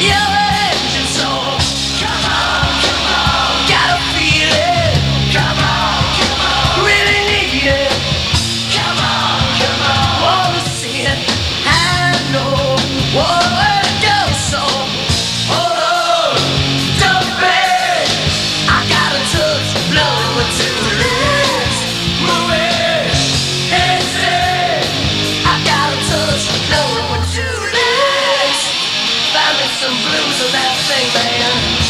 Your engine soul. Come on, gotta feel it. Come on, really need it. Come on, wanna see it. I know where it goes, so hold on, don't break. I gotta touch blood with two legs. Move it, easy. I gotta touch blood with two legs. Find me some blues of that thing, man.